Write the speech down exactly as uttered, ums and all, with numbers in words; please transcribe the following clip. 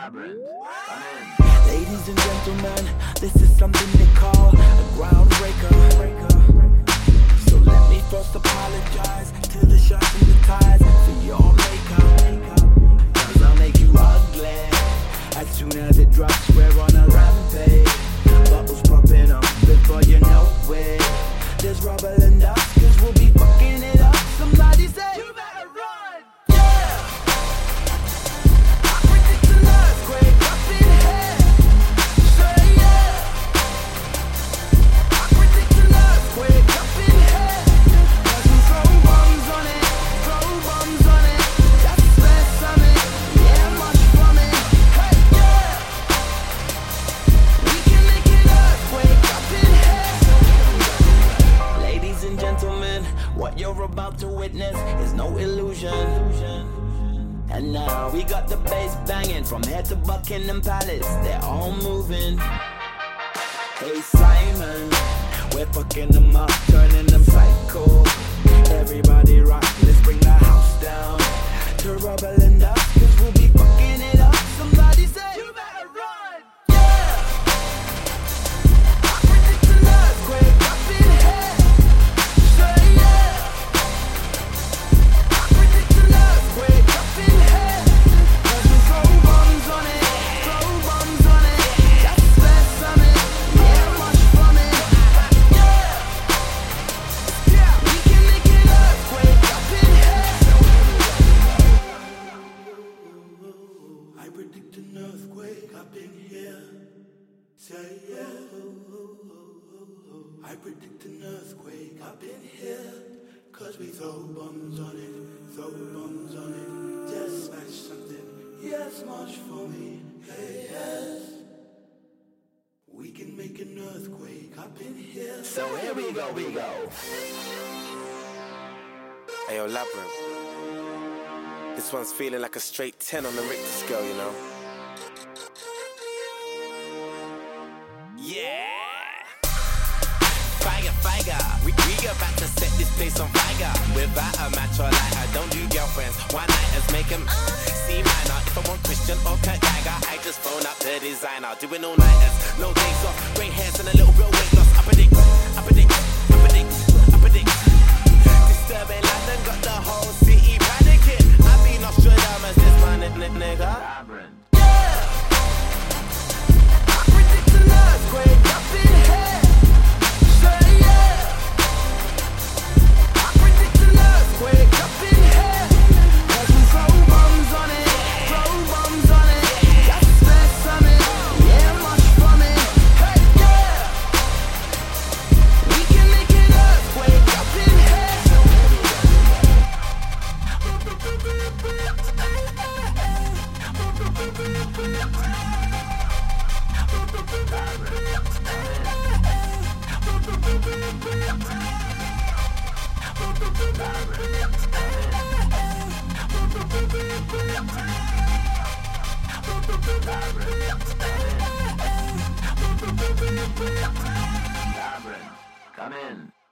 Ladies and gentlemen, this is something they call a groundbreaker. So let me first apologize to the sharks and the tides for your makeup, cause I'll make you ugly as soon as it drops. We're on a rampage, bubbles popping up before you know it. There's rubble and dust, cause we'll be fucking it up. Somebody say, you better run! Yeah! I predict an earthquake up in here. Say yeah! I predict an earthquake up in here. Cause we throw bombs on it, throw bombs on it. Just spare something, yeah, much from it. Hey, yeah! We can make an earthquake up in here. Ladies and gentlemen, what you're about to witness is no illusion. And now we got the bass banging from here to Buckingham Palace. They're all moving. Hey Simon, we're fucking them up, turning them psycho. Everybody rock, let's bring the house down to rubble and dust, cause we'll be fucking it up. Somebody say, you better run! Yeah! I predict an earthquake up in here. Say yeah! I predict an earthquake up in here. Cause we throw bombs on it, throw bombs on it. Just spare something, yeah, much from it. Yeah! Yeah! We can make an earthquake up in here. I predict an earthquake up in here. Say yeah. I predict an earthquake up in here. Cause we throw bombs on it, throw bombs on it. Just smash something, yes, much for me. Hey, yes. We can make an earthquake up in here. So here we go, we go. Ayo, Labyrinth. This one's feeling like a straight ten on the Richter scale, you know? Yeah! Fire, fire. We, we about to set this place on fire. Without a match or lighter, don't do girlfriends. One nighters make them uh, C minor. If I want Christian or Kurt Geiger, I just phone up the designer. Doing all nighters, no days off. Grey hairs and a little bit of weight loss. I predict, I predict, I predict, I predict. Disturbing London, got the whole city panicking. I be Nostradamus, this man, nigga. Yeah! I predict an earthquake up in here. Say yeah! I predict an earthquake up in here. Cause we throw bombs on it, throw bombs on it. Just spare something, yeah, much from it. Hey, yeah! We can make an earthquake up in here. Come in.